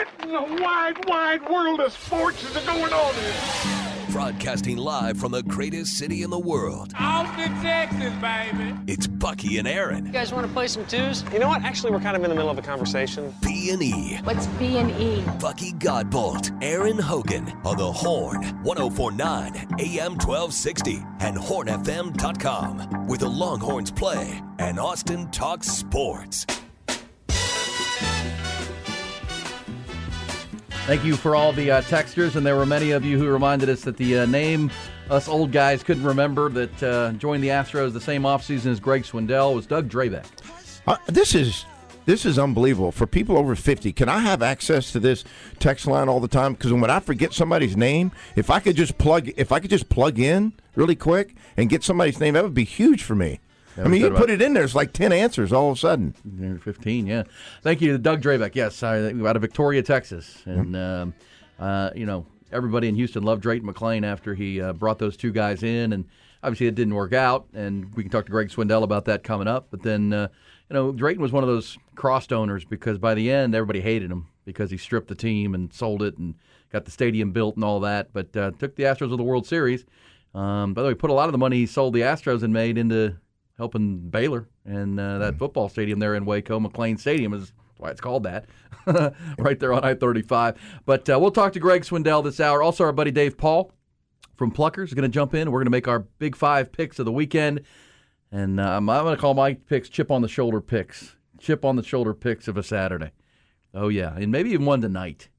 What in the wide, wide world of sports is going on here? Broadcasting live from the greatest city in the world. Austin, Texas, baby. It's Bucky and Aaron. You guys want to play some twos? You know what? Actually, we're kind of in the middle of a conversation. B&E. What's B&E? Bucky Godbolt, Aaron Hogan on the Horn, 104.9 AM 1260 and hornfm.com, where the Longhorns play and Austin talks sports. Thank you for all the texters, and there were many of you who reminded us that the name us old guys couldn't remember that joined the Astros the same offseason as Greg Swindell was Doug Drabek. This is unbelievable. For people over 50, can I have access to this text line all the time? Because when I forget somebody's name, if I could just plug in really quick and get somebody's name, that would be huge for me. I mean, you put it in there, it's like 10 answers all of a sudden. 15, yeah. Thank you to Doug Drabek, yes, out of Victoria, Texas. And, everybody in Houston loved Drayton McClain after he brought those two guys in. And obviously it didn't work out, and we can talk to Greg Swindell about that coming up. But then, Drayton was one of those crossed owners because by the end, everybody hated him because he stripped the team and sold it and got the stadium built and all that. But took the Astros to the World Series. By the way, put a lot of the money he sold the Astros and made into helping Baylor and that football stadium there in Waco. McLean Stadium is why it's called that, right there on I-35. But we'll talk to Greg Swindell this hour. Also, our buddy Dave Paul from Pluckers is going to jump in. We're going to make our Big Five picks of the weekend. And I'm going to call my picks chip on the shoulder picks. Chip on the shoulder picks of a Saturday. Oh, yeah. And maybe even one tonight.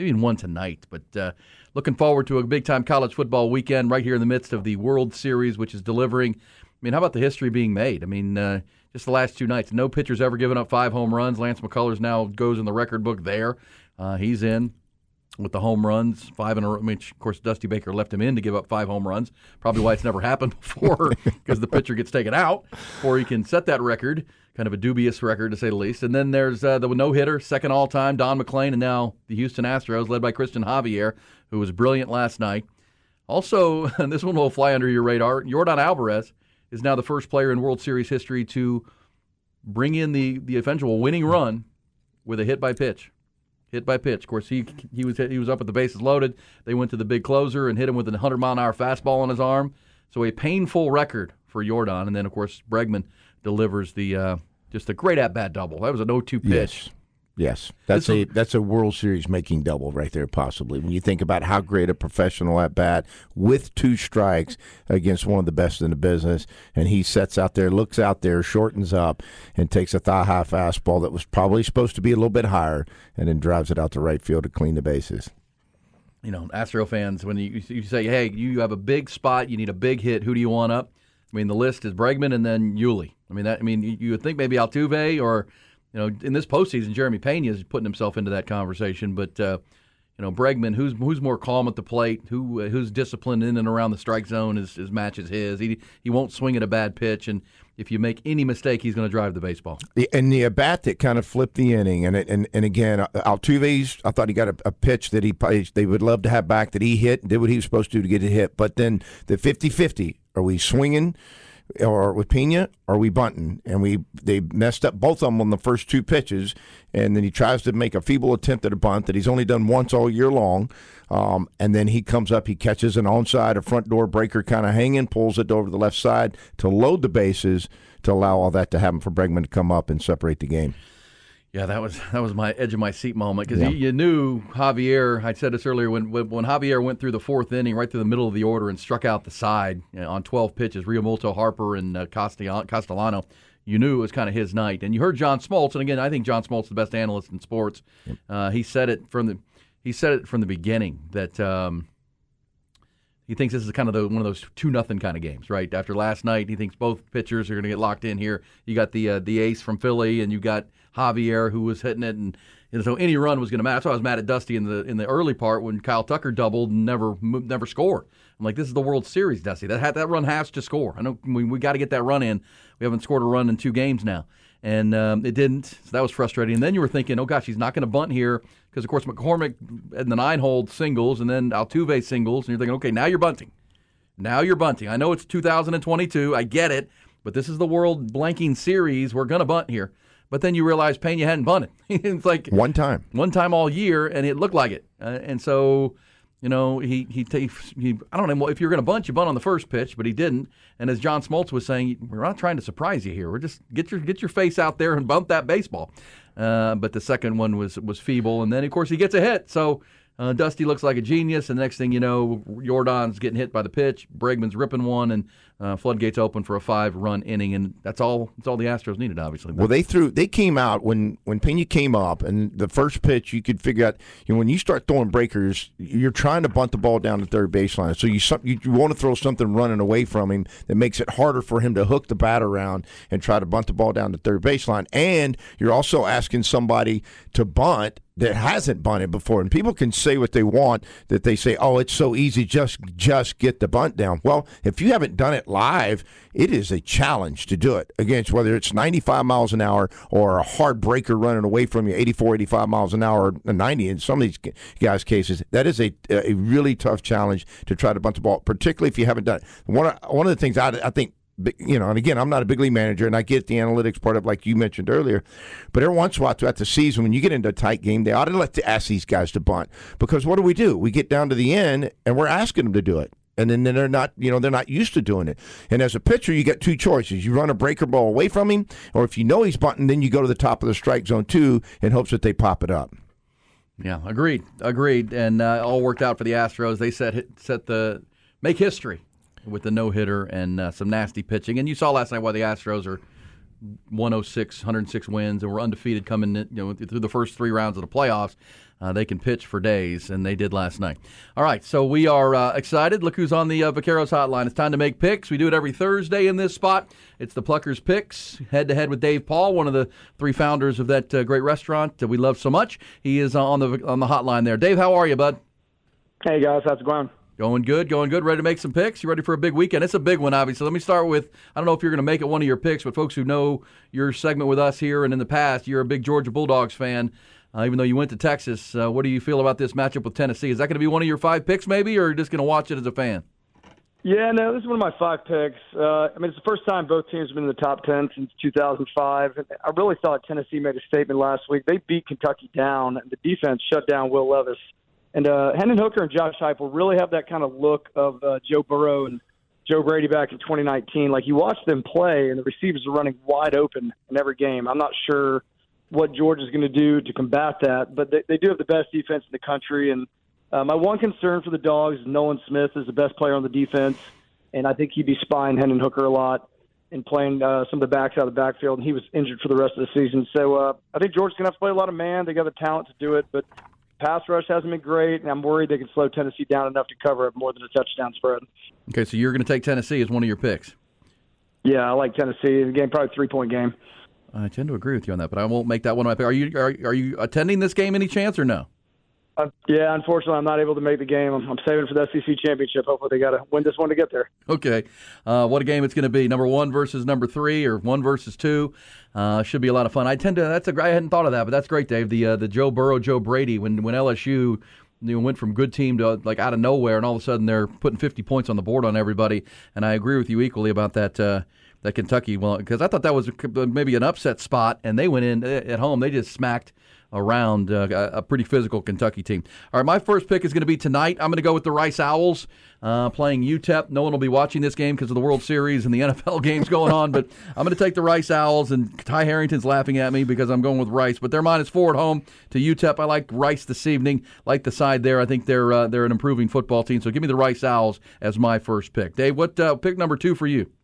But looking forward to a big-time college football weekend right here in the midst of the World Series, which is delivering. I mean, how about the history being made? I mean, just the last two nights, no pitcher's ever given up 5 home runs. Lance McCullers now goes in the record book there. He's in with the home runs, 5 in a row. I mean, of course, Dusty Baker left him in to give up 5 home runs. Probably why it's never happened before, because the pitcher gets taken out before he can set that record. Kind of a dubious record, to say the least. And then there's the no-hitter, second all-time, Don McClain, and now the Houston Astros, led by Christian Javier, who was brilliant last night. Also, and this one will fly under your radar, Yordan Alvarez is now the first player in World Series history to bring in the eventual winning run with a hit by pitch. Of course, he was up with the bases loaded. They went to the big closer and hit him with a 100-mile-an-hour fastball on his arm. So a painful record for Yordan. And then, of course, Bregman delivers the just a great at-bat double. That was an 0-2 pitch. Yes. That's a World Series making double right there, possibly. When you think about how great a professional at-bat with 2 strikes against one of the best in the business, and he sets out there, looks out there, shortens up, and takes a thigh-high fastball that was probably supposed to be a little bit higher, and then drives it out to right field to clean the bases. You know, Astro fans, when you say, hey, you have a big spot, you need a big hit, who do you want up? I mean, the list is Bregman and then Yuli. You would think maybe Altuve or – in this postseason, Jeremy Pena is putting himself into that conversation. But Bregman, who's more calm at the plate, who's disciplined in and around the strike zone, his matches his. He won't swing at a bad pitch, and if you make any mistake, he's going to drive the baseball. And the at-bat that kind of flipped the inning, and again, Altuve's, I thought he got a pitch that they would love to have back that he hit and did what he was supposed to get it hit. But then the 50-50, are we swinging? Or with Pena, are we bunting? And they messed up both of them on the first 2 pitches, and then he tries to make a feeble attempt at a bunt that he's only done once all year long, and then he comes up, he catches an onside, a front door breaker kind of hanging, pulls it over the left side to load the bases to allow all that to happen for Bregman to come up and separate the game. Yeah, that was my edge of my seat moment because you knew Javier. I said this earlier when Javier went through the 4th inning, right through the middle of the order, and struck out the side on 12 pitches. Realmuto, Harper, and Castellano. You knew it was kind of his night, and you heard John Smoltz. And again, I think John Smoltz is the best analyst in sports. Yep. He said it from the beginning that he thinks this is kind of one of those 2-0 kind of games. Right after last night, he thinks both pitchers are going to get locked in here. You got the ace from Philly, and you got Javier, who was hitting it, and so any run was going to matter. That's why I was mad at Dusty in the early part when Kyle Tucker doubled and never scored. I'm like, this is the World Series, Dusty. That run has to score. I know we got to get that run in. We haven't scored a run in 2 games now, and it didn't. So that was frustrating. And then you were thinking, oh gosh, he's not going to bunt here because of course McCormick in the 9-hole singles and then Altuve singles, and you're thinking, okay, now you're bunting. I know it's 2022. I get it, but this is the World Blanking Series. We're going to bunt here. but then you realize Pena hadn't bunted. It's like One time all year, and it looked like it. And so, you know, he I don't know if you're going to bunt, you bunt on the first pitch, but he didn't. And as John Smoltz was saying, we're not trying to surprise you here. We're just get your face out there and bunt that baseball. But the second one was feeble, and then of course he gets a hit. So Dusty looks like a genius, and the next thing you know, Jordan's getting hit by the pitch, Bregman's ripping one, and floodgates open for a 5-run inning, and that's all the Astros needed, obviously. Well, they came out when Pena came up, and the first pitch you could figure out. You know, when you start throwing breakers, you're trying to bunt the ball down the third baseline. So you want to throw something running away from him that makes it harder for him to hook the bat around and try to bunt the ball down the third baseline. And you're also asking somebody to bunt that hasn't bunted before. And people can say what they want, that they say, oh, it's so easy, just get the bunt down. Well, if you haven't done it live, it is a challenge to do it against, whether it's 95 miles an hour or a hard breaker running away from you, 84, 85 miles an hour, or 90 in some of these guys' cases. That is a really tough challenge to try to bunt the ball, particularly if you haven't done it. One of the things I think, you know, and again, I'm not a big league manager, and I get the analytics part of, like you mentioned earlier, but every once in a while throughout the season, when you get into a tight game, they ought to ask these guys to bunt, because what do? We get down to the end, and we're asking them to do it, and then they're not used to doing it. And as a pitcher, you get two choices: you run a breaker ball away from him, or if you know he's bunting, then you go to the top of the strike zone too, in hopes that they pop it up. Yeah, agreed, and all worked out for the Astros. They make history with the no-hitter and some nasty pitching. And you saw last night why the Astros are 106 wins, and were undefeated coming through the first 3 rounds of the playoffs. They can pitch for days, and they did last night. All right, so we are excited. Look who's on the Vaqueros hotline. It's time to make picks. We do it every Thursday in this spot. It's the Pluckers Picks, head-to-head with Dave Paul, one of the 3 founders of that great restaurant that we love so much. He is on the hotline there. Dave, how are you, bud? Hey, guys. How's it going? Going good. Ready to make some picks? You ready for a big weekend? It's a big one, obviously. Let me start with, I don't know if you're going to make it one of your picks, but folks who know your segment with us here and in the past, you're a big Georgia Bulldogs fan, even though you went to Texas. What do you feel about this matchup with Tennessee? Is that going to be one of your 5 picks maybe, or are you just going to watch it as a fan? Yeah, no, this is one of my 5 picks. It's the first time both teams have been in the top 10 since 2005. I really thought Tennessee made a statement last week. They beat Kentucky down, and the defense shut down Will Levis. And Hendon Hooker and Josh Heupel really have that kind of look of Joe Burrow and Joe Brady back in 2019. Like, you watch them play, and the receivers are running wide open in every game. I'm not sure what Georgia's going to do to combat that, but they do have the best defense in the country. And my one concern for the Dogs is Nolan Smith is the best player on the defense, and I think he'd be spying Hendon Hooker a lot and playing some of the backs out of the backfield, and he was injured for the rest of the season. So I think Georgia's going to have to play a lot of man. They got the talent to do it, but pass rush hasn't been great, and I'm worried they can slow Tennessee down enough to cover it more than a touchdown spread. Okay, so you're going to take Tennessee as one of your picks. Yeah, I like Tennessee. The game, probably a 3-point game. I tend to agree with you on that, but I won't make that one of my picks. Are you attending this game any chance or no? Yeah, unfortunately, I'm not able to make the game. I'm saving for the SEC championship. Hopefully, they got to win this one to get there. Okay, what a game it's going to be. Number 1 versus number 3, or 1 versus 2. Should be a lot of fun. I hadn't thought of that, but that's great, Dave. The Joe Burrow, Joe Brady, when LSU went from good team to like out of nowhere, and all of a sudden they're putting 50 points on the board on everybody. And I agree with you equally about that Kentucky. Well, because I thought that was maybe an upset spot, and they went in at home. They just smacked around a pretty physical Kentucky team. All right, my first pick is going to be tonight. I'm going to go with the Rice Owls playing UTEP. No one will be watching this game because of the World Series and the NFL games going on, but I'm going to take the Rice Owls, and Ty Harrington's laughing at me because I'm going with Rice, but they're -4 at home to UTEP. I like Rice this evening, like the side there. I think they're an improving football team, so give me the Rice Owls as my first pick. Dave, what pick number 2 for you?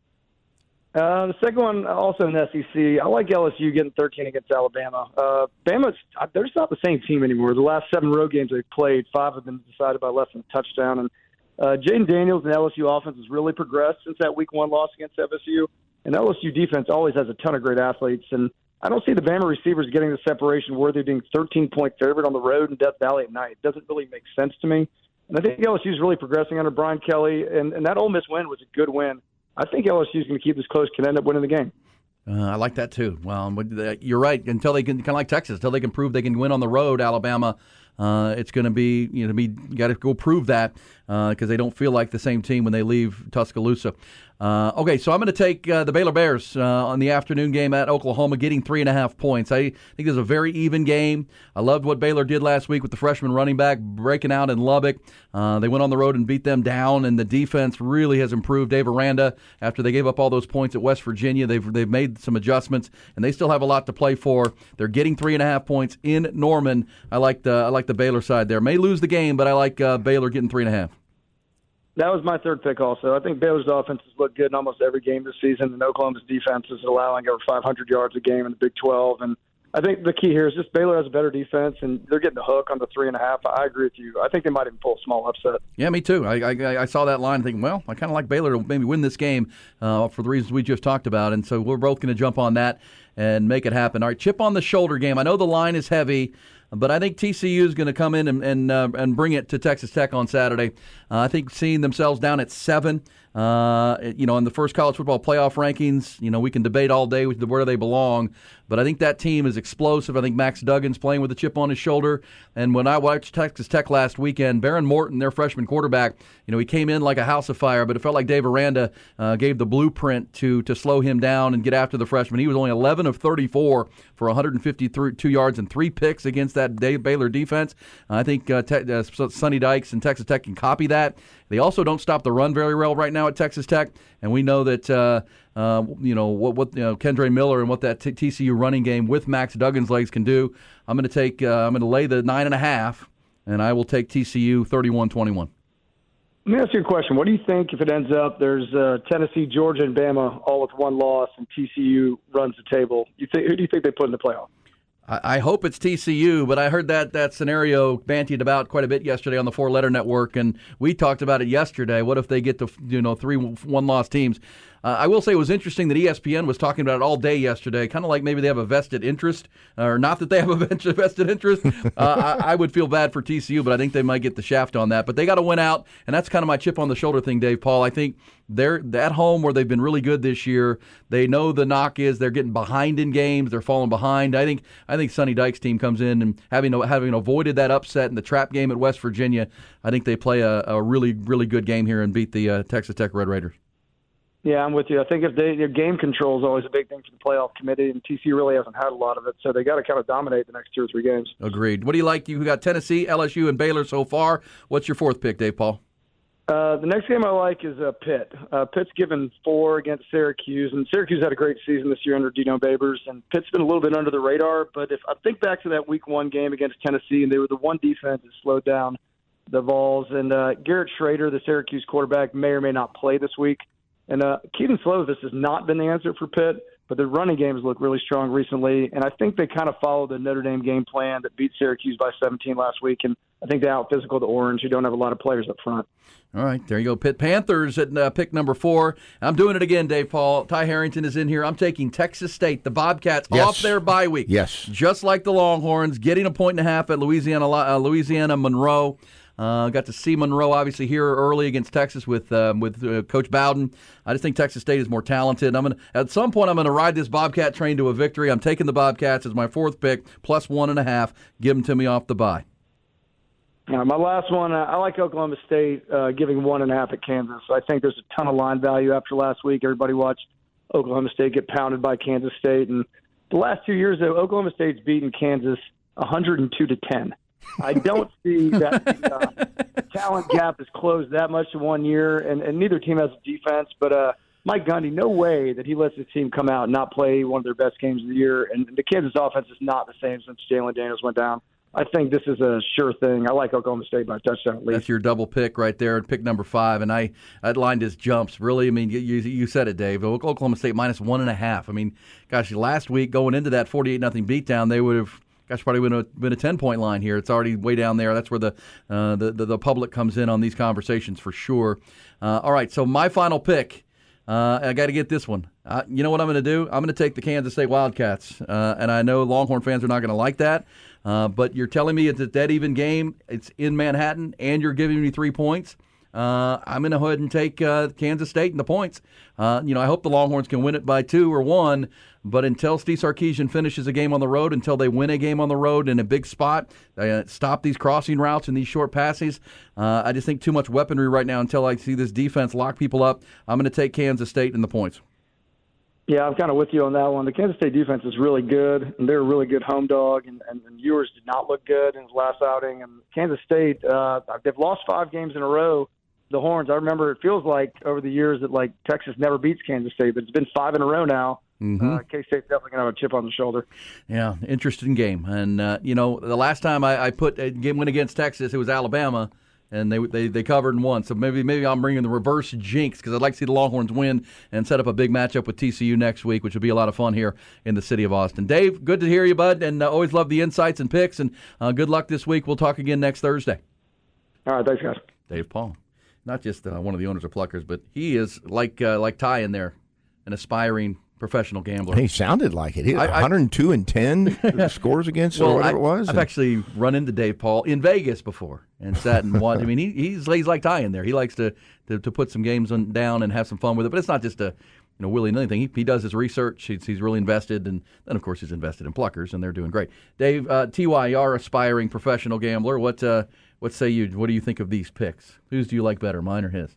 The second one, also in the SEC, I like LSU getting 13 against Alabama. They're just not the same team anymore. The last 7 road games they've played, 5 of them decided by less than a touchdown. And Jaden Daniels and LSU offense has really progressed since that Week 1 loss against FSU. And LSU defense always has a ton of great athletes. And I don't see the Bama receivers getting the separation worthy of being 13-point favorite on the road in Death Valley at night. It doesn't really make sense to me. And I think LSU is really progressing under Brian Kelly. And that Ole Miss win was a good win. I think LSU is going to keep this close, can end up winning the game. I like that too. Well, you're right. Until they can, kind of like Texas, until they can prove they can win on the road, Alabama, it's going to be, you got to go prove that because they don't feel like the same team when they leave Tuscaloosa. Okay, so I'm going to take the Baylor Bears on the afternoon game at Oklahoma, getting 3.5 points. I think it's a very even game. I loved what Baylor did last week with the freshman running back breaking out in Lubbock. They went on the road and beat them down, and the defense really has improved. Dave Aranda, after they gave up all those points at West Virginia, they've made some adjustments, and they still have a lot to play for. They're getting 3.5 points in Norman. I like the Baylor side there. May lose the game, but I like Baylor getting 3.5. That was my third pick also. I think Baylor's offense has looked good in almost every game this season, and Oklahoma's defense is allowing over 500 yards a game in the Big 12. And I think the key here is just Baylor has a better defense, and they're getting the hook on the 3.5. I agree with you. I think they might even pull a small upset. Yeah, me too. I saw that line and think, well, I kind of like Baylor to maybe win this game for the reasons we just talked about. And so we're both going to jump on that and make it happen. All right, chip on the shoulder game. I know the line is heavy, but I think TCU is going to come in and bring it to Texas Tech on Saturday. I think seeing themselves down at 7, in the first college football playoff rankings, we can debate all day where they belong, but I think that team is explosive. I think Max Duggan's playing with a chip on his shoulder. And when I watched Texas Tech last weekend, Baron Morton, their freshman quarterback, he came in like a house of fire, but it felt like Dave Aranda gave the blueprint to slow him down and get after the freshman. He was only 11 of 34 for 152 yards and 3 picks against that Baylor defense. I think Sonny Dykes and Texas Tech can copy that. They also don't stop the run very well right now at Texas Tech, and we know that Kendre Miller and what that TCU running game with Max Duggan's legs can do. I'm going to lay the 9.5, and I will take TCU 31-21. Let me ask you a question. What do you think if it ends up there's Tennessee, Georgia, and Bama all with one loss, and TCU runs the table? Who do you think they put in the playoff? I hope it's TCU, but I heard that scenario bantied about quite a bit yesterday on the Four Letter Network, and we talked about it yesterday. What if they get to 3 one-loss teams? I will say it was interesting that ESPN was talking about it all day yesterday, kind of like maybe they have a vested interest, or not that they have a vested interest. I would feel bad for TCU, but I think they might get the shaft on that. But they got to win out, and that's kind of my chip on the shoulder thing, Dave Paul. I think they're at home where they've been really good this year. They know the knock is they're getting behind in games. They're falling behind. I think Sonny Dykes' team comes in and having avoided that upset in the trap game at West Virginia, I think they play a really, really good game here and beat the Texas Tech Red Raiders. Yeah, I'm with you. I think if their game control is always a big thing for the playoff committee, and TCU really hasn't had a lot of it, so they got to kind of dominate the next 2 or 3 games. Agreed. What do you like? You got Tennessee, LSU, and Baylor so far. What's your 4th pick, Dave Paul? The next game I like is Pitt. Pitt's given 4 against Syracuse, and Syracuse had a great season this year under Dino Babers, and Pitt's been a little bit under the radar. But if I think back to that Week 1 game against Tennessee, and they were the one defense that slowed down the Vols, and Garrett Schrader, the Syracuse quarterback, may or may not play this week. And Keaton Slovis has not been the answer for Pitt, but the running games look really strong recently. And I think they kind of followed the Notre Dame game plan that beat Syracuse by 17 last week. And I think they out-physical the Orange, who don't have a lot of players up front. All right, there you go. Pitt Panthers at pick number 4. I'm doing it again, Dave Paul. Ty Harrington is in here. I'm taking Texas State, the Bobcats, off their bye week. Yes. Just like the Longhorns, getting 1.5 at Louisiana Monroe. Got to see Monroe obviously here early against Texas with Coach Bowden. I just think Texas State is more talented. At some point I'm going to ride this Bobcat train to a victory. I'm taking the Bobcats as my 4th pick, plus 1.5. Give them to me off the bye. My last one, I like Oklahoma State giving 1.5 at Kansas. I think there's a ton of line value after last week. Everybody watched Oklahoma State get pounded by Kansas State, and the last 2 years, though, Oklahoma State's beaten Kansas 102-10. I don't see that the talent gap is closed that much in 1 year, and neither team has a defense. But Mike Gundy, no way that he lets his team come out and not play one of their best games of the year. And the Kansas offense is not the same since Jalen Daniels went down. I think this is a sure thing. I like Oklahoma State by a touchdown at least. That's your double pick right there, pick number 5. And that line just jumps. Really, I mean, you said it, Dave. Oklahoma State minus 1.5. I mean, gosh, last week going into that 48-0 beatdown, they would have probably would have been a 10-point line here. It's already way down there. That's where the public comes in on these conversations for sure. All right, so my final pick. I got to get this one. You know what I'm going to do? I'm going to take the Kansas State Wildcats. And I know Longhorn fans are not going to like that. But you're telling me it's a dead even game. It's in Manhattan, and you're giving me 3 points. I'm going to go ahead and take Kansas State and the points. I hope the Longhorns can win it by 2 or 1, but until Steve Sarkisian finishes a game on the road, until they win a game on the road in a big spot, stop these crossing routes and these short passes, I just think too much weaponry right now until I see this defense lock people up. I'm going to take Kansas State and the points. Yeah, I'm kind of with you on that one. The Kansas State defense is really good, and they're a really good home dog, and Ewers did not look good in his last outing. And Kansas State, they've lost 5 games in a row. The Horns, I remember it feels like over the years that like Texas never beats Kansas State, but it's been 5 in a row now. K-State's definitely going to have a chip on the shoulder. Yeah, interesting game. And, the last time I put a game win against Texas, it was Alabama, and they covered and won. So maybe I'm bringing the reverse jinx because I'd like to see the Longhorns win and set up a big matchup with TCU next week, which will be a lot of fun here in the city of Austin. Dave, good to hear you, bud, and always love the insights and picks, and good luck this week. We'll talk again next Thursday. All right, thanks, guys. Dave Paul. Not just one of the owners of Pluckers, but he is like Ty in there, an aspiring professional gambler. He sounded like it. He had 102-10 scores against or whatever it was. I've actually run into Dave Paul in Vegas before and sat and watched. I mean, he's like Ty in there. He likes to put some games down and have some fun with it. But it's not just a willy-nilly thing. He does his research. He's really invested, and then of course he's invested in Pluckers, and they're doing great. Dave, Ty, you are aspiring professional gambler. What say you? What do you think of these picks? Whose do you like better, mine or his?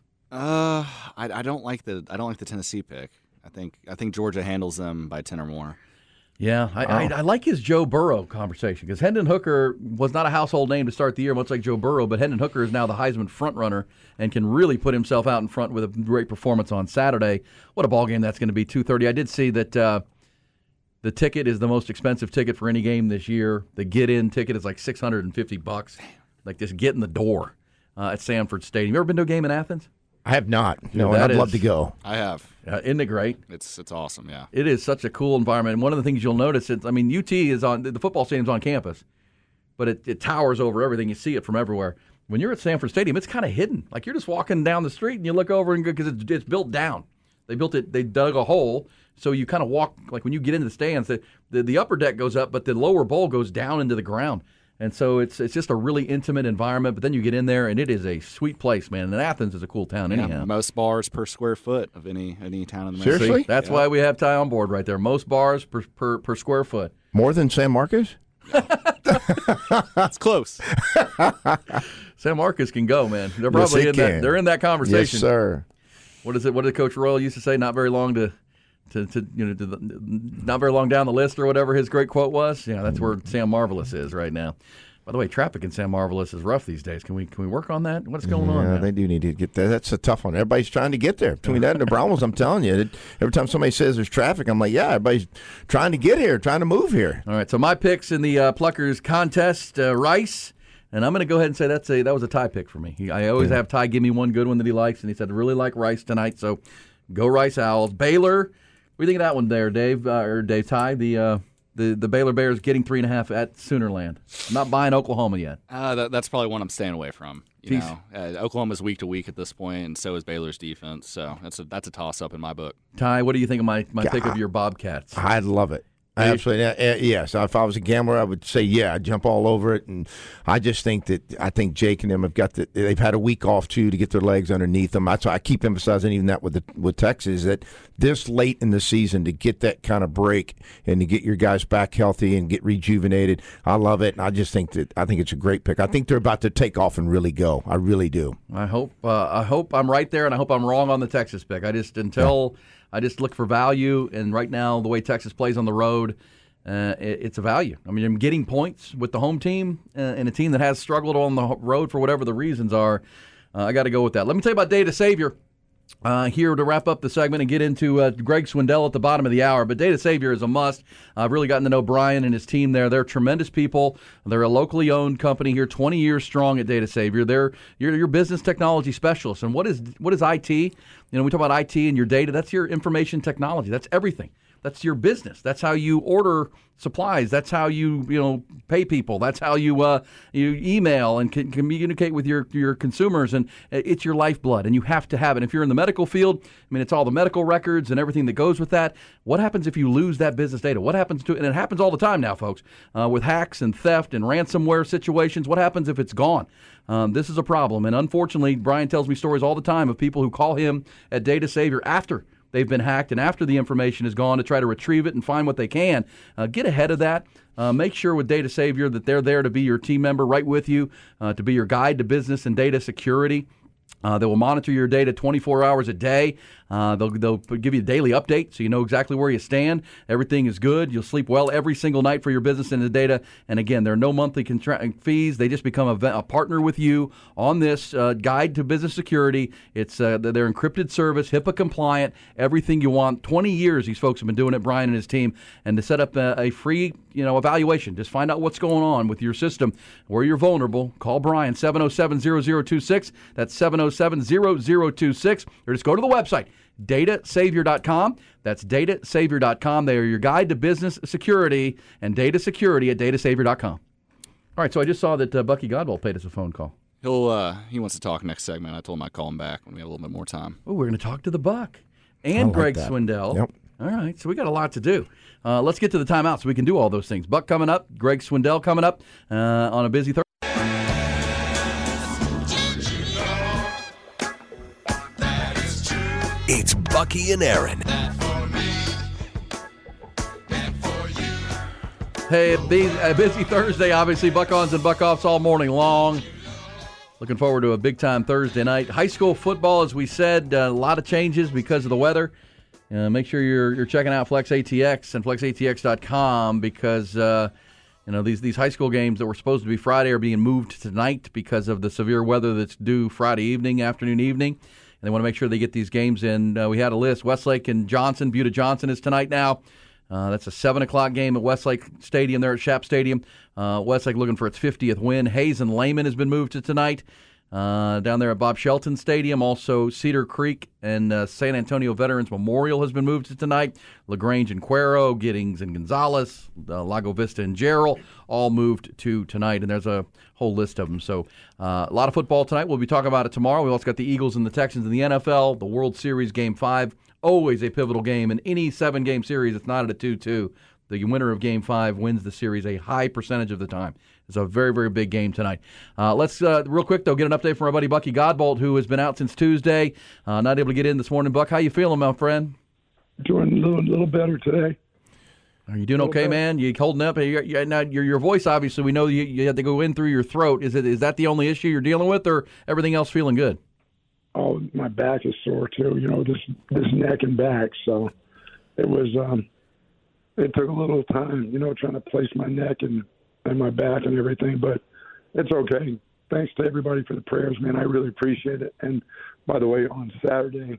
I don't like the Tennessee pick. I think Georgia handles them by 10 or more. Yeah, I like his Joe Burrow conversation because Hendon Hooker was not a household name to start the year, much like Joe Burrow, but Hendon Hooker is now the Heisman frontrunner and can really put himself out in front with a great performance on Saturday. What a ball game that's going to be, 2:30. I did see that the ticket is the most expensive ticket for any game this year. The get-in ticket is like $650. Like just get in the door at Sanford Stadium. You ever been to a game in Athens? I have not. No, and I'd love to go. I have. Isn't it great? It's awesome, yeah. It is such a cool environment. And one of the things you'll notice is, UT is the football stadium's on campus, but it towers over everything. You see it from everywhere. When you're at Sanford Stadium, it's kind of hidden. Like you're just walking down the street and you look over and because it's built down. They dug a hole, so you kind of walk, like when you get into the stands, the upper deck goes up, but the lower bowl goes down into the ground. And so it's just a really intimate environment, but then you get in there, and it is a sweet place, man. And Athens is a cool town anyhow. Most bars per square foot of any town in the Seriously? See, that's why we have Ty on board right there. Most bars per square foot. More than San Marcos? It's close. San Marcos can go, man. They're probably they're in that conversation. Yes, sir. What is it? What did Coach Royal used to say? Not very long not very long down the list or whatever his great quote was. Yeah, that's where Sam Marvelous is right now. By the way, traffic in San Marvelous is rough these days. Can we work on that? What's going on? Yeah, they do need to get there. That's a tough one. Everybody's trying to get there. Between that and the Browns, I'm telling you, every time somebody says there's traffic, I'm like, yeah, everybody's trying to get here, trying to move here. All right, so my picks in the Pluckers contest, Rice, and I'm going to go ahead and say that was a Ty pick for me. I always have Ty give me one good one that he likes, and he said I really like Rice tonight, so go Rice Owls. Baylor. What do you think of that one there, Dave? Ty, the Baylor Bears getting 3.5 at Soonerland. I'm not buying Oklahoma yet. That's probably one I'm staying away from. Oklahoma's week to week at this point, and so is Baylor's defense. So that's a toss up in my book. Ty, what do you think of my pick of your Bobcats? I love it. Absolutely. Yes. If I was a gambler, I would say, yeah, I'd jump all over it. And I just think Jake and them they've had a week off, too, to get their legs underneath them. That's why I keep emphasizing even that with Texas, that this late in the season to get that kind of break and to get your guys back healthy and get rejuvenated. I love it. And I just think it's a great pick. I think they're about to take off and really go. I really do. I hope I'm right there, and I hope I'm wrong on the Texas pick. I just look for value, and right now, the way Texas plays on the road, it's a value. I mean, I'm getting points with the home team and a team that has struggled on the road for whatever the reasons are. I got to go with that. Let me tell you about Data Savior here to wrap up the segment and get into Greg Swindell at the bottom of the hour. But Data Savior is a must. I've really gotten to know Brian and his team there. They're tremendous people. They're a locally owned company here, 20 years strong at Data Savior. They're your business technology specialists. And what is IT? We talk about IT and your data. That's your information technology. That's everything. That's your business. That's how you order supplies. That's how you pay people. That's how you email and communicate with your consumers. And it's your lifeblood, and you have to have it. If you're in the medical field, I mean, it's all the medical records and everything that goes with that. What happens if you lose that business data? What happens to it? And it happens all the time now, folks, with hacks and theft and ransomware situations. What happens if it's gone? This is a problem. And unfortunately, Brian tells me stories all the time of people who call him at Data Savior after they've been hacked and after the information is gone to try to retrieve it and find what they can. Get ahead of that. Make sure with Data Savior that they're there to be your team member right with you, to be your guide to business and data security. They will monitor your data 24 hours a day. They'll give you a daily update so you know exactly where you stand. Everything is good. You'll sleep well every single night for your business and the data. And again, there are no monthly fees. They just become a partner with you on this guide to business security. It's their encrypted service, HIPAA compliant, everything you want. 20 years these folks have been doing it, Brian and his team. And to set up a free evaluation, just find out what's going on with your system, where you're vulnerable. Call Brian, 707-0026. That's 707-0026. Or just go to the website, datasavior.com. That's datasavior.com. They are your guide to business security and data security at datasavior.com. All right, so I just saw that Bucky Godbolt paid us a phone call. He wants to talk next segment. I told him I'd call him back when we have a little bit more time. Oh, we're going to talk to the Buck and Greg Swindell. Yep. All right, so we got a lot to do. Let's get to the timeout so we can do all those things. Buck coming up, Greg Swindell coming up on a busy Thursday. It's Bucky and Aaron. Hey, a busy Thursday, obviously. Buck-ons and Buck-offs all morning long. Looking forward to a big-time Thursday night. High school football, as we said, a lot of changes because of the weather. Make sure you're checking out FlexATX and FlexATX.com because these high school games that were supposed to be Friday are being moved tonight because of the severe weather that's due Friday evening, afternoon, evening. And they want to make sure they get these games in. We had a list. Westlake and Johnson. Buda Johnson is tonight now. That's a 7 o'clock game at Westlake Stadium there at Schapp Stadium. Westlake looking for its 50th win. Hayes and Lehman has been moved to tonight. Down there at Bob Shelton Stadium. Also, Cedar Creek and San Antonio Veterans Memorial has been moved to tonight. LaGrange and Cuero, Giddings and Gonzales, Lago Vista and Jarrell, all moved to tonight. And there's a whole list of them. So a lot of football tonight. We'll be talking about it tomorrow. We also got the Eagles and the Texans in the NFL. The World Series Game 5, always a pivotal game. In any 7-game series, it's not at a 2-2. The winner of Game 5 wins the series a high percentage of the time. It's a very, very big game tonight. Let's, real quick, though, get an update from our buddy Bucky Godbolt, who has been out since Tuesday. Not able to get in this morning. Buck, how you feeling, my friend? Doing a little better today. Are you doing okay, man? You holding up? Now, your voice, obviously, we know you had to go in through your throat. Is that the only issue you're dealing with, or everything else feeling good? Oh, my back is sore, too, this neck and back. So it was, it took a little time, trying to place my neck and my back and everything, but it's okay. Thanks to everybody for the prayers, man. I really appreciate it. And by the way, on Saturday,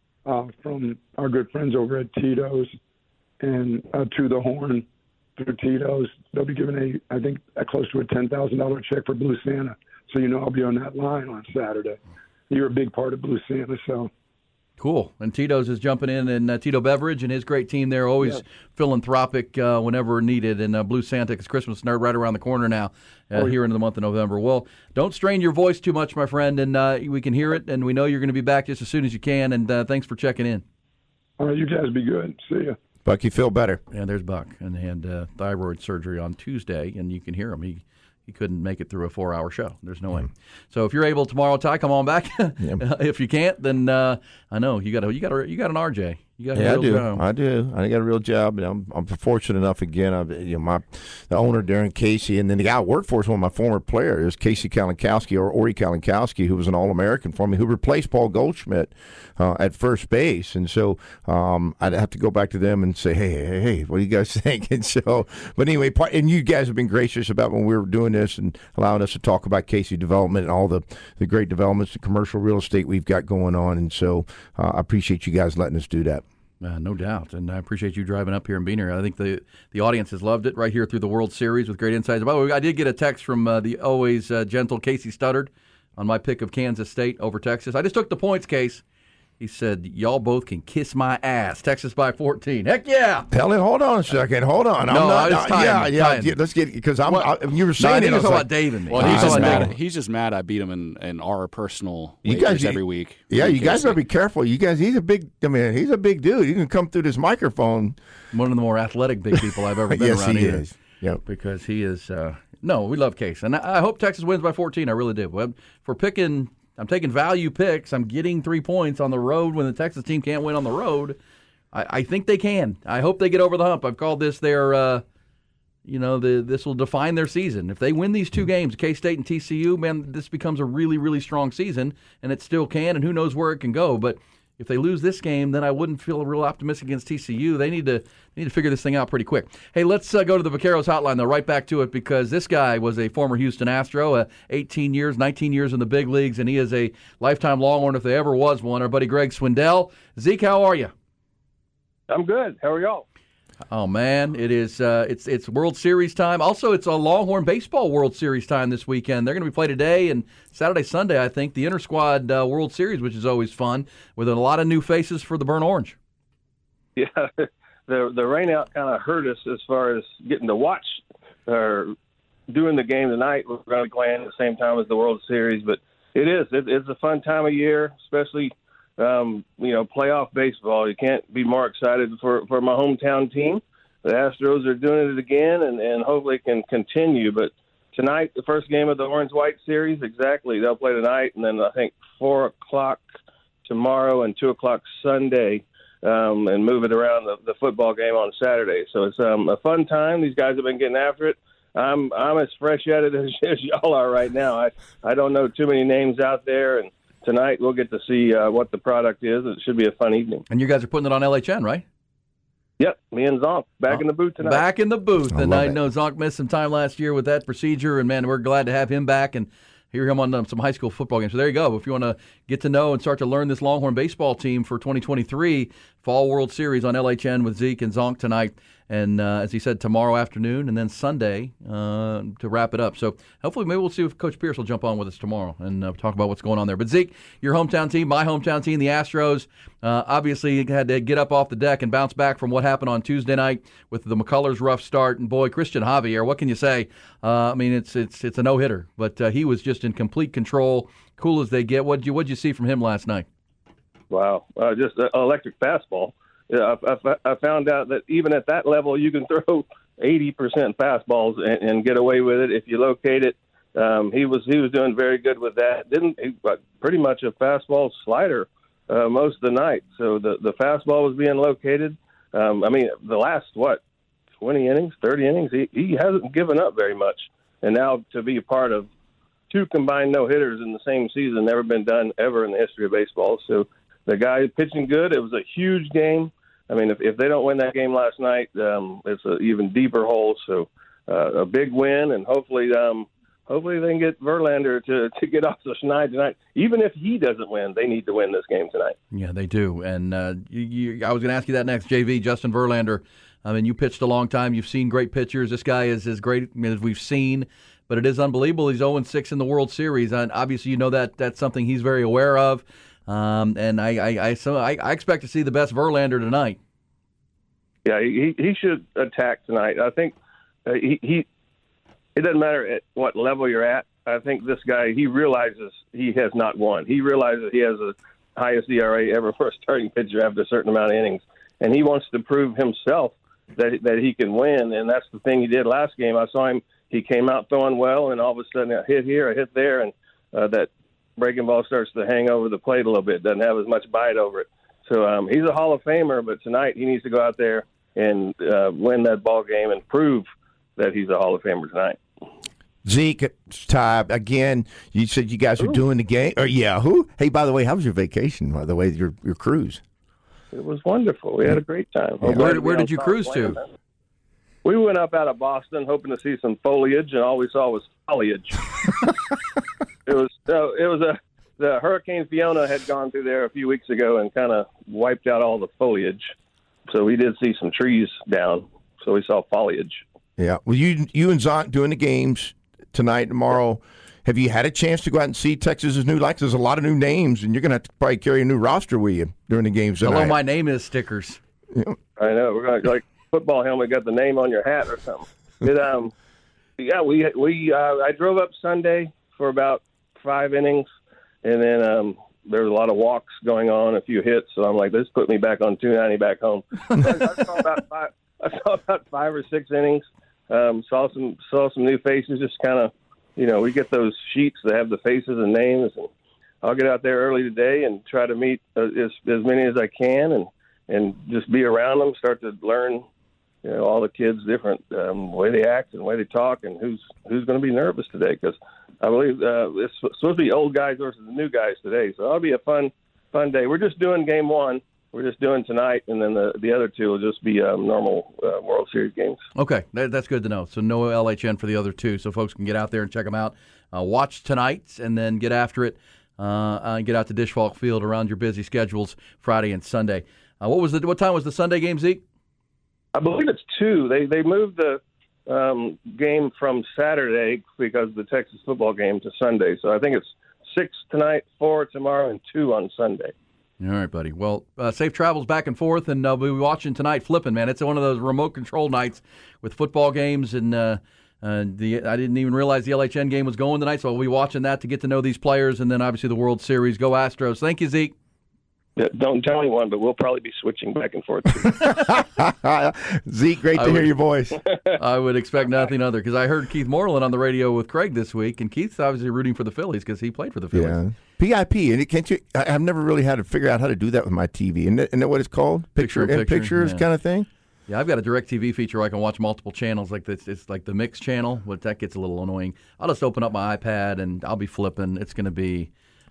from our good friends over at Tito's and To the Horn through Tito's, they'll be giving I think close to a $10,000 check for Blue Santa. So I'll be on that line on Saturday. You're a big part of Blue Santa, so. Cool. And Tito's is jumping in, and Tito Beverage and his great team there, always philanthropic whenever needed. And Blue Santa, because Christmas is right around the corner now, here into the month of November. Well, don't strain your voice too much, my friend, and we can hear it, and we know you're going to be back just as soon as you can, and thanks for checking in. All right, you guys be good. See ya. Buck, you feel better. And there's Buck, and he had thyroid surgery on Tuesday, and you can hear him. He couldn't make it through a 4-hour show. There's no way. So if you're able tomorrow, Ty, come on back. If you can't, then I know you got an RJ. You got a real job. I do. I got a real job, and I'm fortunate enough again. The owner Darren Casey, and then the guy I worked for is one of my former players, Casey Kalinkowski or Ori Kalinkowski, who was an All-American for me, who replaced Paul Goldschmidt at first base. And so I'd have to go back to them and say, hey, what do you guys think? And so, but anyway, and you guys have been gracious about when we were doing this and allowing us to talk about Casey development and all the great developments, the commercial real estate we've got going on. And so I appreciate you guys letting us do that. No doubt, and I appreciate you driving up here and being here. I think the audience has loved it right here through the World Series with great insights. By the way, I did get a text from the always gentle Casey Studdard on my pick of Kansas State over Texas. I just took the points, Case. He said, y'all both can kiss my ass. Texas by 14. Heck yeah. Hold on a second. Hold on. Let's get, because you were saying it. I was talking about Dave and me. Well, he's just mad I beat him in our personal wagers every week. Yeah, you guys better be careful. You guys, he's a big dude. He can come through this microphone. One of the more athletic big people I've ever been yes, around he here. is. Yep. Because he is, no, we love Case. And I hope Texas wins by 14. I really do. I'm taking value picks. I'm getting 3 points on the road when the Texas team can't win on the road. I think they can. I hope they get over the hump. I've called this this will define their season. If they win these 2 games, K-State and TCU, man, this becomes a really, really strong season, and it still can, and who knows where it can go. But if they lose this game, then I wouldn't feel real optimistic against TCU. They need to figure this thing out pretty quick. Hey, let's go to the Vaqueros hotline, though, right back to it, because this guy was a former Houston Astro, 18 years, 19 years in the big leagues, and he is a lifetime Longhorn if there ever was one. Our buddy Greg Swindell. Zeke, how are you? I'm good. How are y'all? Oh, man, it is. It's World Series time. Also, it's a Longhorn Baseball World Series time this weekend. They're going to be played today and Saturday, Sunday, I think, the Inter-Squad World Series, which is always fun, with a lot of new faces for the Burnt Orange. Yeah, the rain out kind of hurt us as far as getting to watch or doing the game tonight. We're going to be playing at the same time as the World Series, but it's a fun time of year, especially playoff baseball. You can't be more excited for my hometown team. The Astros are doing it again, and hopefully it can continue. But tonight, the first game of the Orange-White Series, exactly. They'll play tonight, and then I think 4 o'clock tomorrow and 2 o'clock Sunday, and move it around the football game on Saturday. So it's a fun time. These guys have been getting after it. I'm as fresh at it as y'all are right now. I don't know too many names out there, and tonight we'll get to see what the product is. It should be a fun evening. And you guys are putting it on LHN, right? Yep, me and Zonk back in the booth tonight. Back in the booth. And I know Zonk missed some time last year with that procedure, and, man, we're glad to have him back and hear him on some high school football games. So there you go. If you want to get to know and start to learn this Longhorn baseball team for 2023, Fall World Series on LHN with Zeke and Zonk tonight. And as he said, tomorrow afternoon and then Sunday to wrap it up. So hopefully maybe we'll see if Coach Pierce will jump on with us tomorrow and talk about what's going on there. But Zeke, your hometown team, my hometown team, the Astros, obviously had to get up off the deck and bounce back from what happened on Tuesday night with the McCullers' rough start. And, boy, Christian Javier, what can you say? It's a no-hitter, but he was just in complete control, cool as they get. What'd you see from him last night? Wow, just an electric fastball. Yeah, I found out that even at that level, you can throw 80% fastballs and get away with it if you locate it. He was doing very good with that. Pretty much a fastball slider most of the night. So the fastball was being located. The last 20 innings, 30 innings, he hasn't given up very much. And now to be a part of 2 combined no hitters in the same season, never been done ever in the history of baseball. So the guy is pitching good. It was a huge game. I mean, if they don't win that game last night, it's an even deeper hole. So a big win, and hopefully they can get Verlander to get off the schneid tonight. Even if he doesn't win, they need to win this game tonight. Yeah, they do. And I was going to ask you that next, JV, Justin Verlander. I mean, you pitched a long time. You've seen great pitchers. This guy is as great as we've seen. But it is unbelievable. He's 0-6 in the World Series. And obviously, you know that's something he's very aware of. And I expect to see the best Verlander tonight. Yeah, he should attack tonight. I think it doesn't matter at what level you're at. I think this guy, he realizes he has not won. He realizes he has the highest ERA ever for a starting pitcher after a certain amount of innings, and he wants to prove himself that he can win. And that's the thing he did last game. I saw him. He came out throwing well, and all of a sudden a hit here, a hit there, and that breaking ball starts to hang over the plate a little bit. Doesn't have as much bite over it. So he's a Hall of Famer, but tonight he needs to go out there and win that ball game and prove that he's a Hall of Famer tonight. Zeke, Ty, again, you said you guys were doing the game. Who? Hey, by the way, how was your vacation, by the way, your cruise? It was wonderful. We had a great time. Yeah. Where did you cruise to? We went up out of Boston hoping to see some foliage, and all we saw was foliage. The Hurricane Fiona had gone through there a few weeks ago and kind of wiped out all the foliage. So we did see some trees down. So we saw foliage. Yeah. Well, you and Zonk doing the games tonight, tomorrow, Have you had a chance to go out and see Texas's new lights? There's a lot of new names, and you're going to have to probably carry a new roster with you during the games tonight. Hello, my name is stickers. Yeah. I know. We're going to, like, football helmet, got the name on your hat or something. I drove up Sunday for about 5 innings, and then there was a lot of walks going on, a few hits. So I'm like, this put me back on 290 back home. I saw about 5 or 6 innings. Saw some new faces. Just kind of, we get those sheets that have the faces and names, and I'll get out there early today and try to meet as many as I can, and just be around them, start to learn, all the kids' different way they act and the way they talk, and who's going to be nervous today. Because I believe it's supposed to be old guys versus the new guys today, so that'll be a fun day. We're just doing game 1. We're just doing tonight, and then the other 2 will just be normal World Series games. Okay, that's good to know. So no LHN for the other 2, so folks can get out there and check them out. Watch tonight, and then get after it. And get out to Disch Falk Field around your busy schedules Friday and Sunday. What time was the Sunday game, Zeke? I believe it's 2. They moved the game from Saturday because of the Texas football game to Sunday. So I think it's 6 tonight, 4 tomorrow, and 2 on Sunday. All right, buddy. Well, safe travels back and forth, and we'll be watching tonight flipping, man. It's one of those remote control nights with football games, and I didn't even realize the LHN game was going tonight, so we'll be watching that to get to know these players, and then obviously the World Series. Go Astros. Thank you, Zeke. Yeah, don't tell anyone, but we'll probably be switching back and forth. Zeke, great to hear your voice. I would expect nothing other, because I heard Keith Moreland on the radio with Craig this week, and Keith's obviously rooting for the Phillies because he played for the Phillies. Yeah. PIP, and I've never really had to figure out how to do that with my TV. Isn't that what it's called? Pictures yeah. kind of thing? Yeah, I've got a DirecTV feature where I can watch multiple channels. Like this, it's like the mix channel, but that gets a little annoying. I'll just open up my iPad and I'll be flipping. It's going to be.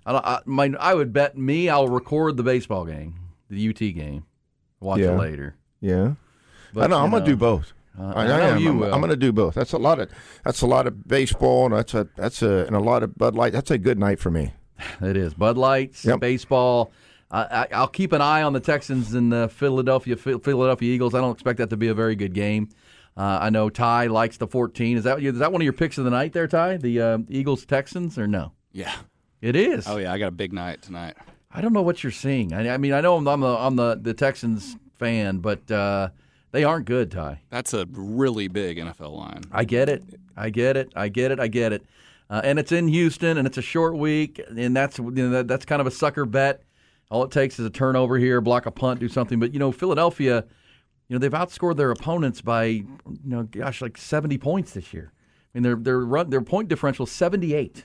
I would bet I'll record the baseball game, the UT game, watch it later. Yeah, but, I know I'm going to do both. I know you will. I'm going to do both. That's a lot of baseball, and and a lot of Bud Light. That's a good night for me. It is Bud Lights, baseball. I'll keep an eye on the Texans and the Philadelphia Eagles. I don't expect that to be a very good game. I know Ty likes the 14. Is that one of your picks of the night there, Ty? The Eagles Texans, or no? Yeah, it is. Oh yeah, I got a big night tonight. I don't know what you're seeing. I mean, I know I'm the Texans fan, but they aren't good, Ty. That's a really big NFL line. I get it. And it's in Houston, and it's a short week, and that's kind of a sucker bet. All it takes is a turnover here, block a punt, do something. But Philadelphia, they've outscored their opponents by like 70 points this year. I mean, their point differential is 78.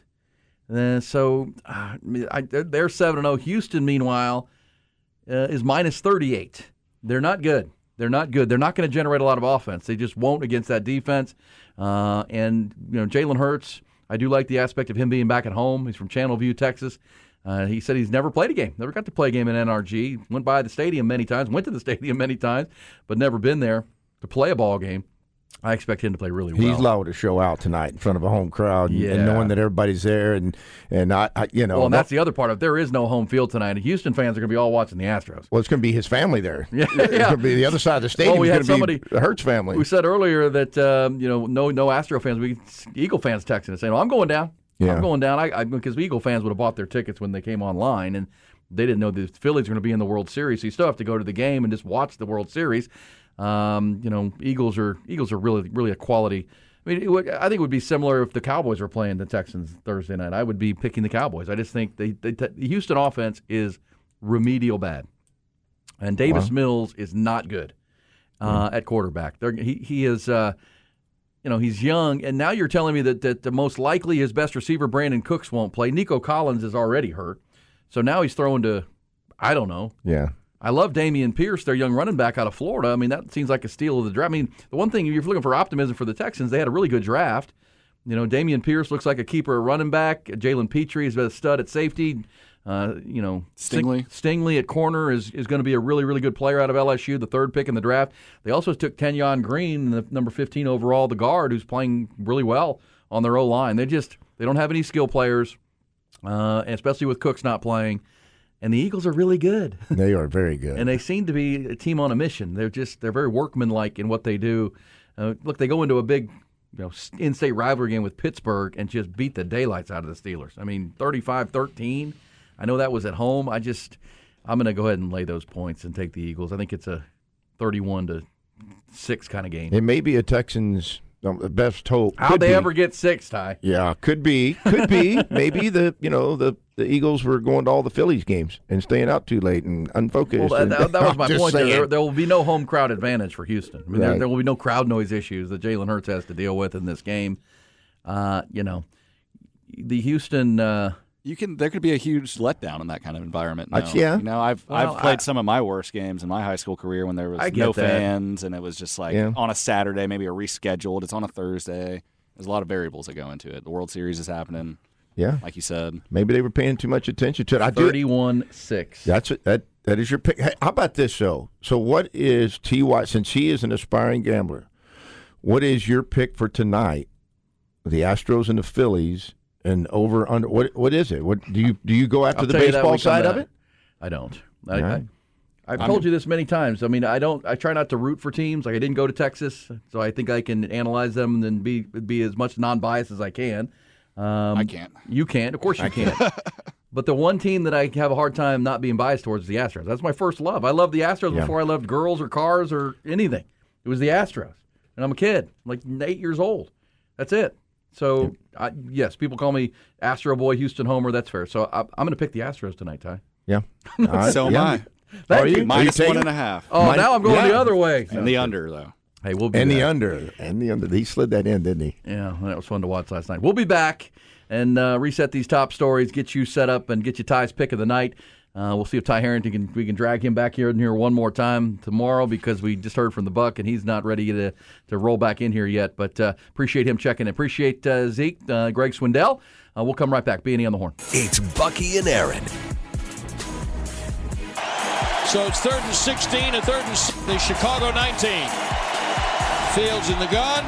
So they're 7-0. Houston, meanwhile, is minus 38. They're not good. They're not going to generate a lot of offense. They just won't against that defense. And Jalen Hurts, I do like the aspect of him being back at home. He's from Channelview, Texas. He said he's never played a game, never got to play a game in NRG. Went by the stadium many times, went to the stadium many times, but never been there to play a ball game. I expect him to play really well. He's liable to show out tonight in front of a home crowd, and knowing that everybody's there, and I. Well, and that's the other part of it. There is no home field tonight. Houston fans are going to be all watching the Astros. Well, it's going to be his family there. Yeah, It's going to be the other side of the stadium. We had it's going to be the Hurts family. We said earlier that no Astro fans, Eagle fans texting and saying, "I'm going down." Yeah. I'm going down. Because Eagle fans would have bought their tickets when they came online, and they didn't know the Phillies were going to be in the World Series. So you still have to go to the game and just watch the World Series. Eagles are really, really a quality. I mean, I think it would be similar if the Cowboys were playing the Texans Thursday night. I would be picking the Cowboys. I just think the Houston offense is remedial bad, and Davis Mills is not good at quarterback. He is. He's young, and now you're telling me that the most likely his best receiver, Brandon Cooks, won't play. Nico Collins is already hurt, so now he's throwing to, I don't know. Yeah. I love Damian Pierce, their young running back out of Florida. I mean, that seems like a steal of the draft. I mean, the one thing, if you're looking for optimism for the Texans, they had a really good draft. Damian Pierce looks like a keeper at running back. Jalen Petrie is a stud at safety. Stingley at corner is going to be a really, really good player out of LSU, the third pick in the draft. They also took Kenyon Green, the number 15 overall, the guard, who's playing really well on their O-line. They don't have any skill players, especially with Cooks not playing. And the Eagles are really good. They are very good. And they seem to be a team on a mission. They're very workmanlike in what they do. Look, they go into a big in-state rivalry game with Pittsburgh and just beat the daylights out of the Steelers. I mean, 35-13. I know that was at home. I'm going to go ahead and lay those points and take the Eagles. I think it's a 31-6 kind of game. It may be a Texans' best hope. How'd they ever get 6, Ty? Yeah, could be. Maybe the Eagles were going to all the Phillies games and staying out too late and unfocused. Well, that was my point. There will be no home crowd advantage for Houston. I mean, there will be no crowd noise issues that Jalen Hurts has to deal with in this game. The Houston. There could be a huge letdown in that kind of environment. Yeah. I've played some of my worst games in my high school career when there was no fans and it was just on a Saturday, maybe a rescheduled. It's on a Thursday. There's a lot of variables that go into it. The World Series is happening. Yeah, like you said, maybe they were paying too much attention to it. 31-6. That's it. That is your pick. Hey, how about this though? So, what is T.Y. since he is an aspiring gambler? What is your pick for tonight? The Astros and the Phillies, and over under. What is it? What do you go after the baseball side of it? I don't. I've told you this many times. I mean, I try not to root for teams. Like I didn't go to Texas, so I think I can analyze them and be as much non-biased as I can. I can't. You can't. Of course you can't. But the one team that I have a hard time not being biased towards is the Astros. That's my first love. I loved the Astros before I loved girls or cars or anything. It was the Astros. And I'm a kid. I'm like 8 years old. That's it. So, yes, people call me Astro Boy, Houston Homer. That's fair. So I'm going to pick the Astros tonight, Ty. Yeah. So am I. Thank you. Minus 1.5. Oh, now I'm going the other way. And the under, though. Hey, we'll be back. And the under. He slid that in, didn't he? Yeah, that was fun to watch last night. We'll be back and reset these top stories, get you set up, and get you Ty's pick of the night. We'll see if Ty Harrington we can drag him back here one more time tomorrow because we just heard from the Buck and he's not ready to roll back in here yet. But appreciate him checking in. Appreciate Zeke, Greg Swindell. We'll come right back. B&E on the Horn. It's Bucky and Aaron. So it's 3rd and 16 and 3rd and the Chicago 19. Fields in the gun.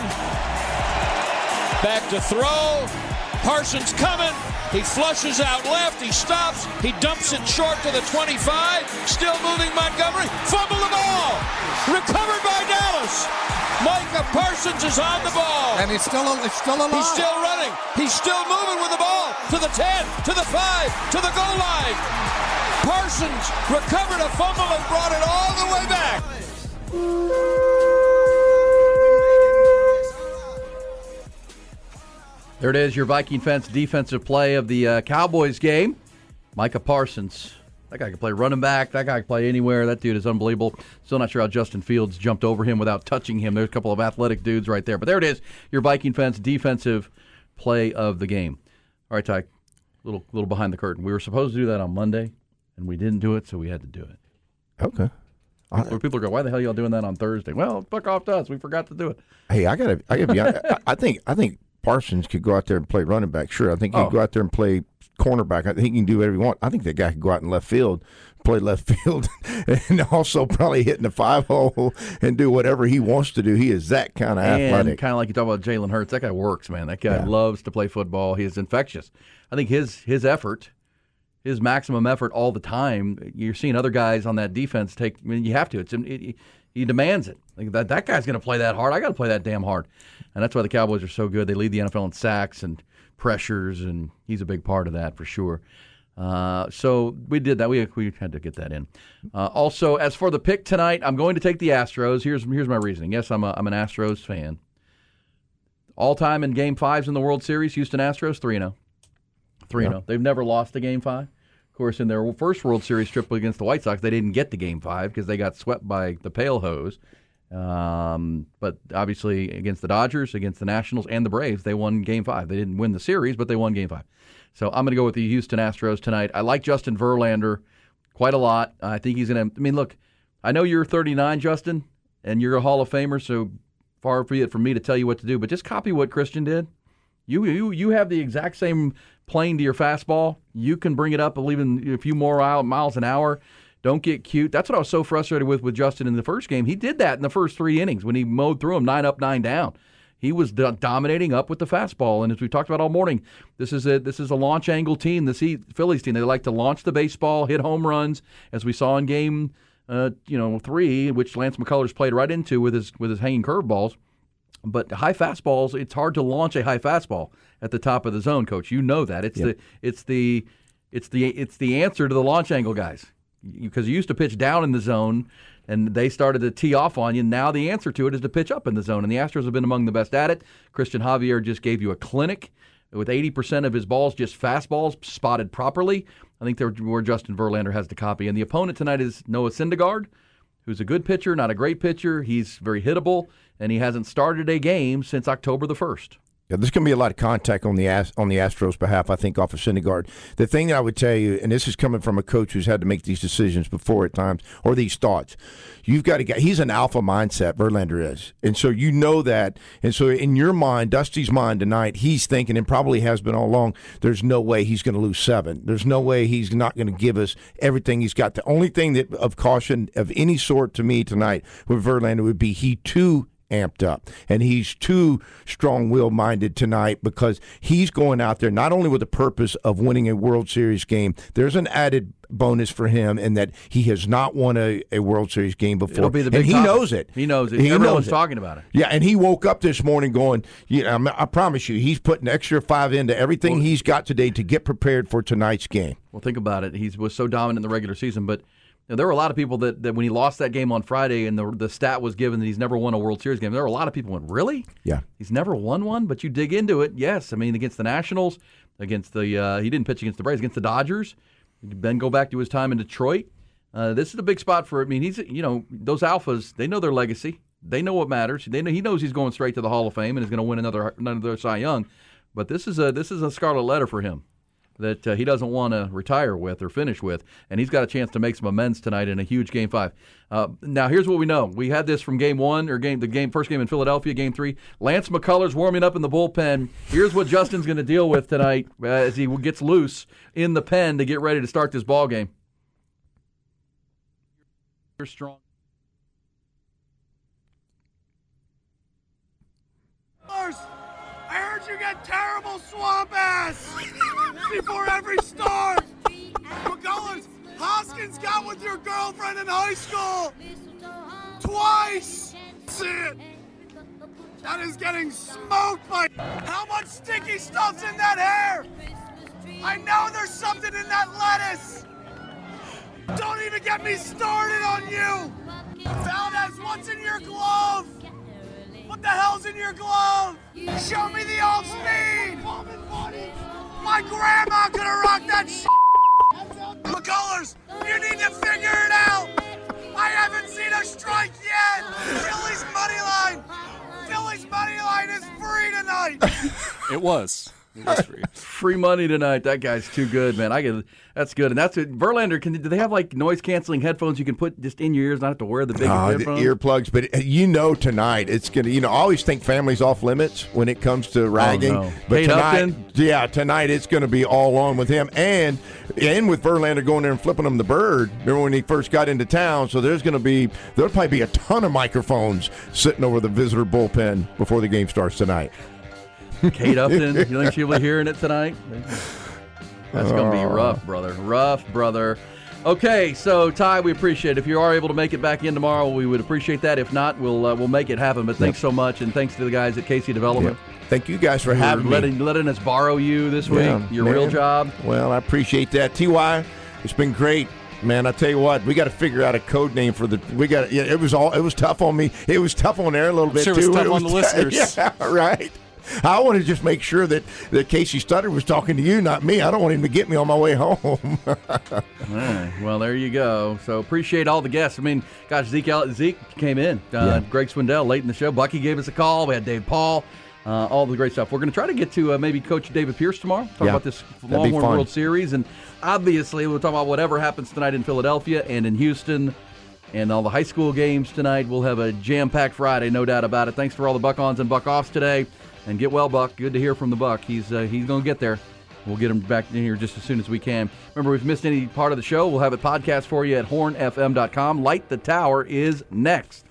Back to throw. Parsons coming. He flushes out left. He stops. He dumps it short to the 25. Still moving Montgomery. Fumble the ball. Recovered by Dallas. Micah Parsons is on the ball. And it's still alive. He's still running. He's still moving with the ball. To the 10, to the 5, to the goal line. Parsons recovered a fumble and brought it all the way back. There it is, your Viking Fence defensive play of the Cowboys game. Micah Parsons. That guy can play running back. That guy can play anywhere. That dude is unbelievable. Still not sure how Justin Fields jumped over him without touching him. There's a couple of athletic dudes right there. But there it is, your Viking Fence defensive play of the game. All right, Ty, little behind the curtain. We were supposed to do that on Monday, and we didn't do it, so we had to do it. Okay. People are going, why the hell are y'all doing that on Thursday? Well, fuck off to us. We forgot to do it. Hey, I gotta be honest. I think Parsons could go out there and play running back. Sure, I think he could go out there and play cornerback. I think he can do whatever he wants. I think that guy could go out in left field, play left field, and also probably hit in the 5-hole and do whatever he wants to do. He is that kind of athletic. Kind of like you talk about Jalen Hurts. That guy works, man. That guy loves to play football. He is infectious. I think his effort, his maximum effort all the time. You're seeing other guys on that defense take. I mean, you have to. He demands it. Like that guy's going to play that hard. I got to play that damn hard, and that's why the Cowboys are so good. They lead the NFL in sacks and pressures, and he's a big part of that for sure. So we did that. We had to get that in. Also, as for the pick tonight, I'm going to take the Astros. Here's my reasoning. Yes, I'm an Astros fan. All time in Game 5s in the World Series, Houston Astros 3-0. 3-0. They've never lost a Game 5. Of course, in their first World Series trip against the White Sox, they didn't get to Game 5 because they got swept by the Pale Hose. But obviously against the Dodgers, against the Nationals, and the Braves, they won Game 5. They didn't win the series, but they won Game 5. So I'm going to go with the Houston Astros tonight. I like Justin Verlander quite a lot. I think he's going to – I mean, look, I know you're 39, Justin, and you're a Hall of Famer, so far be it from me to tell you what to do, but just copy what Christian did. You have the exact same plane to your fastball. You can bring it up even a few more miles an hour. Don't get cute. That's what I was so frustrated with Justin in the first game. He did that in the first 3 innings when he mowed through them 9 up, 9 down. He was dominating up with the fastball, and as we talked about all morning, this is a launch angle team. The Phillies team, they like to launch the baseball, hit home runs, as we saw in Game 3, which Lance McCullers played right into with his hanging curveballs. But high fastballs, it's hard to launch a high fastball at the top of the zone, Coach. You know that. It's the answer to the launch angle guys. Because you used to pitch down in the zone, and they started to tee off on you. Now the answer to it is to pitch up in the zone, and the Astros have been among the best at it. Christian Javier just gave you a clinic with 80% of his balls just fastballs spotted properly. I think they're where Justin Verlander has to copy. And the opponent tonight is Noah Syndergaard, who's a good pitcher, not a great pitcher. He's very hittable, and he hasn't started a game since October the 1st. Yeah, there's going to be a lot of contact on the Astros' behalf, I think, off of Syndergaard. The thing that I would tell you, and this is coming from a coach who's had to make these decisions before at times, or these thoughts, you've got to get – he's an alpha mindset, Verlander is. And so you know that. And so in your mind, Dusty's mind tonight, he's thinking, and probably has been all along, there's no way he's going to lose 7. There's no way he's not going to give us everything he's got. The only thing that of caution of any sort to me tonight with Verlander would be he too amped up, and he's too strong-willed-minded tonight because he's going out there not only with the purpose of winning a World Series game. There's an added bonus for him in that he has not won a World Series game before. It'll be the big and he topic. knows it. He knows it. He Everyone's knows it. talking about it. Yeah, and he woke up this morning going, I promise you, he's putting extra 5 into everything he's got today to get prepared for tonight's game. Well, think about it. He was so dominant in the regular season, but there were a lot of people that when he lost that game on Friday and the stat was given that he's never won a World Series game, there were a lot of people who went, really? Yeah. He's never won one? But you dig into it, yes. I mean, against the Nationals, against he didn't pitch against the Braves, against the Dodgers, then go back to his time in Detroit. This is a big spot for, those alphas, they know their legacy. They know what matters. He knows he's going straight to the Hall of Fame and is going to win another Cy Young. But this is a scarlet letter for him that he doesn't want to retire with or finish with, and he's got a chance to make some amends tonight in a huge Game 5. Now, here's what we know. We had this from Game 1, or first game in Philadelphia, Game 3. Lance McCullers warming up in the bullpen. Here's what Justin's going to deal with tonight as he gets loose in the pen to get ready to start this ball game. You're strong. I heard you get terrible swamp ass before every start. McCullers, Hoskins got with your girlfriend in high school twice. See it. That is getting smoked by. How much sticky stuff's in that hair? I know there's something in that lettuce. Don't even get me started on you. Valdez, what's in your glove? What the hell's in your glove? Show me the off speed! My grandma could have rocked that shit! McCullers, you need to figure it out! I haven't seen a strike yet! Philly's money line is free tonight! It was free. Free money tonight. That guy's too good, man. That's good. And that's it. Verlander, do they have like noise canceling headphones you can put just in your ears, not have to wear the big headphones? The earplugs, but tonight it's gonna. I always think families off limits when it comes to ragging. Oh, no. But tonight it's going to be all on with him and with Verlander going there and flipping him the bird. Remember when he first got into town? So there'll probably be a ton of microphones sitting over the visitor bullpen before the game starts tonight. Kate Upton, you think she'll be hearing it tonight? That's going to be rough, brother. Rough, brother. Okay, so Ty, we appreciate it. If you are able to make it back in tomorrow, we would appreciate that. If not, we'll make it happen. But thanks so much, and thanks to the guys at Casey Development. Yep. Thank you guys for having me. Letting us borrow you this week, your real job. Well, I appreciate that. TY, it's been great. Man, I tell you what, we got to figure out a code name for the. It was tough on me. It was tough on there a little bit too. It was tough on the listeners. Yeah, right. I want to just make sure that Casey Stutter was talking to you, not me. I don't want him to get me on my way home. All right. Well, there you go. So appreciate all the guests. Gosh, Zeke came in. Greg Swindell late in the show. Bucky gave us a call. We had Dave Paul. All the great stuff. We're going to try to get to maybe Coach David Pierce tomorrow. Talk about this Longhorn World Series. And obviously, we'll talk about whatever happens tonight in Philadelphia and in Houston and all the high school games tonight. We'll have a jam-packed Friday, no doubt about it. Thanks for all the Buck-ons and Buck-offs today. And get well, Buck. Good to hear from the Buck. He's going to get there. We'll get him back in here just as soon as we can. Remember, if you've missed any part of the show, we'll have it podcast for you at hornfm.com. Light the Tower is next.